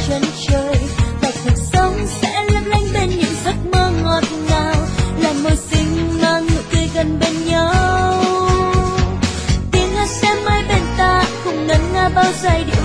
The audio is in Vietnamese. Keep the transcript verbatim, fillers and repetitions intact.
chân trời, và cuộc sống sẽ lấp lánh bên những giấc mơ ngọt ngào, là môi xinh mang nụ cười gần bên nhau. Tiếng hát sẽ mãi bên ta, cùng ngân nga bao giai điệu